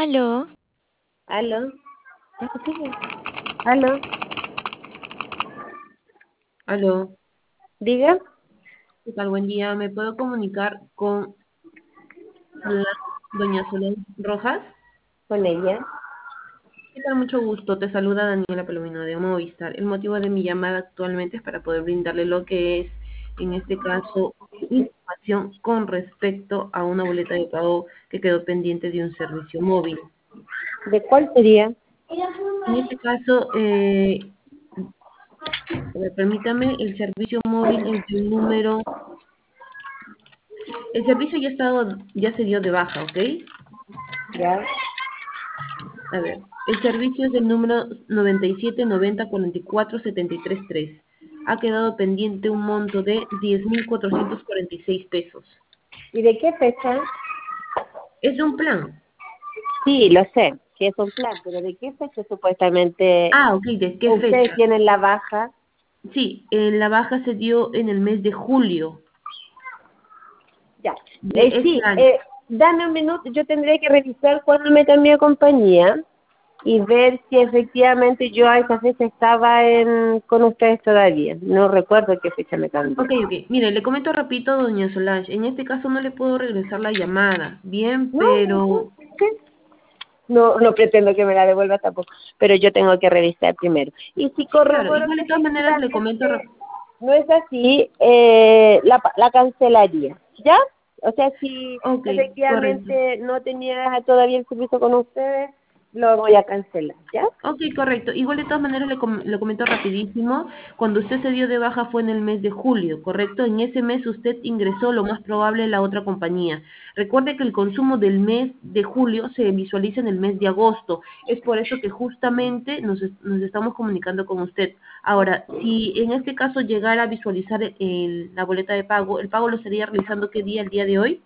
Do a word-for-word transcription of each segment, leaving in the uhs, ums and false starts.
Aló, ¿Aló? ¿Ya se sigue? ¿Aló? Aló, ¿Diga? ¿qué tal? Buen día. ¿Me puedo comunicar con la doña Soledad Rojas? ¿Con ella? ¿Qué tal? Mucho gusto. Te saluda Daniela Palomino de Movistar. El motivo de mi llamada actualmente es para poder brindarle lo que es, en este caso, información con respecto a una boleta de pago que quedó pendiente de un servicio móvil. ¿De cuál sería? En este caso, eh, a ver, permítame, el servicio móvil es el número. El servicio ya ha estado, ya se dio de baja, ¿ok? ¿Ya? A ver, el servicio es del número noventa y siete noventa cuarenta y cuatro setenta y tres tres. Ha quedado pendiente un monto de diez mil cuatrocientos cuarenta y seis pesos. ¿Y de qué fecha? Es de un plan. Sí, lo sé, que es un plan, pero ¿de qué fecha supuestamente Ah, ok, ¿de qué ustedes fecha? tienen la baja? Sí, eh, la baja se dio en el mes de julio Ya. de Eh, este sí, año. eh, dame un minuto, yo tendré que revisar cuándo me cambié de compañía y ver si efectivamente yo a esa fecha estaba en, con ustedes todavía. No recuerdo qué fecha me cambié. Ok, ok. Mire, le comento rapidito, doña Solange. En este caso no le puedo regresar la llamada. Bien, No, pero... ¿qué? No, no pretendo que me la devuelva tampoco, pero yo tengo que revisar primero. Y si Claro, corroboro igual que de todas maneras le comento... efectivamente rap- no es así, eh, la, pa- la cancelaría, ¿ya? O sea, si Ok, correcto. efectivamente no tenía todavía el servicio con ustedes, lo voy a cancelar, ¿ya? Ok, correcto. Igual de todas maneras le, com- le comento rapidísimo. Cuando usted se dio de baja fue en el mes de julio, ¿correcto? En ese mes usted ingresó lo más probable en la otra compañía. Recuerde que el consumo del mes de julio se visualiza en el mes de agosto. Es por eso que justamente nos, es- nos estamos comunicando con usted. Ahora, si en este caso llegara a visualizar el- la boleta de pago, ¿el pago lo estaría realizando qué día, el día de hoy?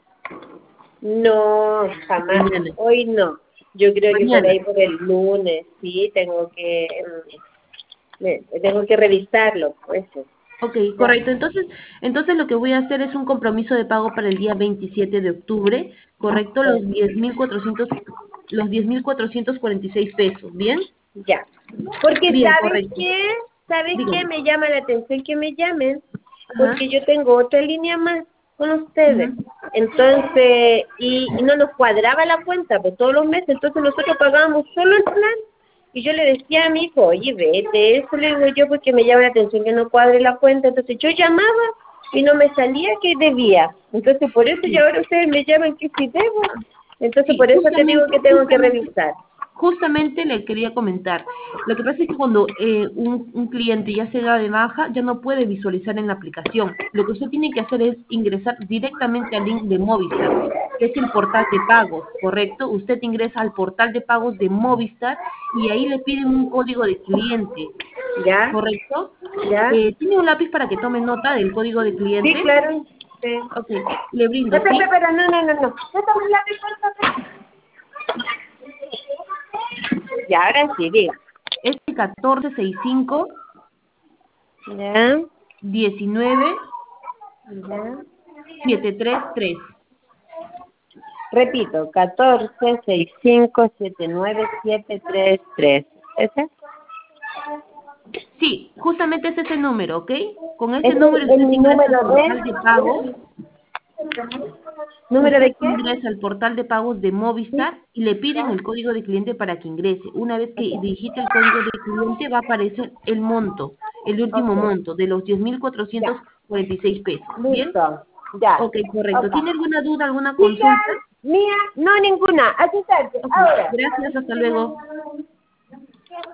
No, jamás. Mañana. Hoy no. Yo creo que por Mañana. ahí por el lunes, sí, tengo que, mm, me- tengo que revisarlo, pues. Ok, Ya. correcto. Entonces, entonces lo que voy a hacer es un compromiso de pago para el día veintisiete de octubre, correcto, los diez mil cuatrocientos, los diez mil cuatrocientos cuarenta y seis pesos, ¿bien? Ya. Porque Bien, ¿sabes correcto. qué? ¿Sabes qué? Dígame. Me llama la atención que me llamen, Ajá. porque yo tengo otra línea más con ustedes. Ujú. Entonces, y, y no nos cuadraba la cuenta, pues todos los meses, entonces nosotros pagábamos solo el plan. Y yo le decía a mi hijo, oye, vete, eso le digo yo porque me llama la atención que no cuadre la cuenta. Entonces yo llamaba y no me salía que debía. Entonces por eso ya Sí, ahora ustedes me llaman que si debo. Entonces sí, por eso te digo justamente, que tengo que justamente, revisar. justamente le quería comentar. Lo que pasa es que cuando eh, un, un cliente ya se da de baja, ya no puede visualizar en la aplicación. Lo que usted tiene que hacer es ingresar directamente al link de Movistar, que es el portal de pagos, ¿correcto? Usted ingresa al portal de pagos de Movistar y ahí le piden un código de cliente, ¿Ya? ¿correcto? ¿Ya? Eh, ¿tiene un lápiz para que tome nota del código de Sí, cliente? claro. Sí. Ok, le brindo, Espera, ¿sí? espera, no, no, no, no. Préstame el lápiz, por favor. Ya, ahora sí, diga. Es el catorce sesenta y cinco Ya, diecinueve ya. siete tres tres. Repito, catorce sesenta y cinco setenta y nueve siete tres tres. ¿Ese? Sí, justamente es ese número, ¿ok? Con ese Ese es número el usted ingresa al número portal de pagos, de... ¿Número usted de qué? ingresa al portal de pagos de Sí, Movistar y le piden ya. el código de cliente para que ingrese. Una vez que Ok, digite el código de cliente va a aparecer el monto, el último ok, monto de los diez mil ya. cuatrocientos cuarenta y seis pesos, ¿bien? Listo, ya. Ok, correcto. Ok. ¿Tiene alguna duda, alguna Siga, consulta? mía, no ninguna. Así está. Ok, Ahora. gracias, hasta luego.